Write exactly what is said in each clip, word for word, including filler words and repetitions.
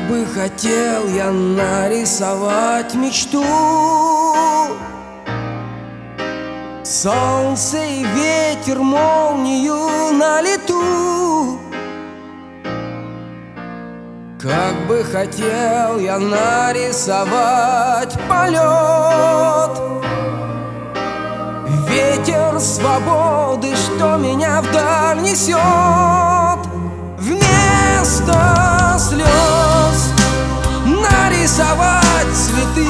бы хотел я нарисовать мечту, солнце и ветер, молнию на лету. Как бы хотел я нарисовать полет, ветер свободы, что меня вдаль несет. Вместо слез нарисовать цветы,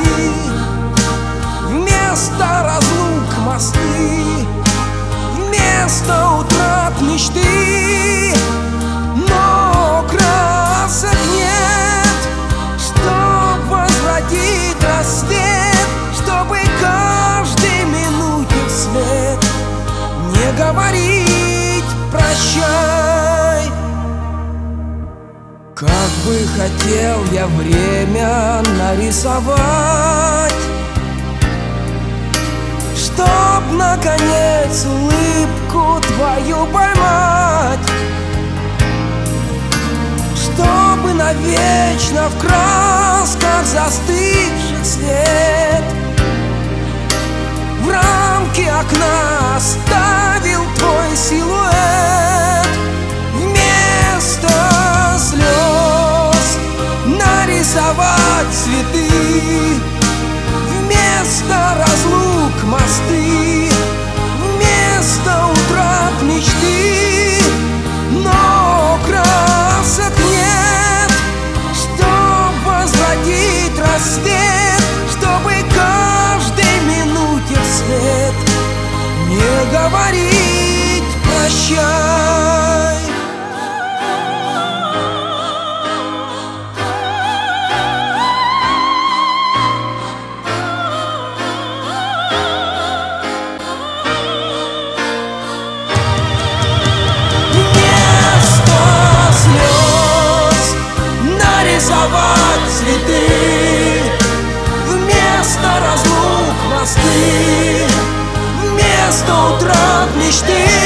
вместо разлук мосты, вместо утрат мечты. Но красок нет, чтоб возвратить рассвет, чтобы каждой минуте вслед не говорить прощай. Как бы хотел я время нарисовать, чтоб наконец улыбку твою поймать, чтобы навечно в красках застывших свет в рамке окна оставил твой силуэт. Вместо слез нарисовать цветы, вместо разлук мосты, вместо утрат мечты. Но красок нет, чтоб возвратить рассвет, чтобы каждой минуте вслед не говорить прощай. Нарисовать цветы, вместо разлук мосты, вместо утрат мечты.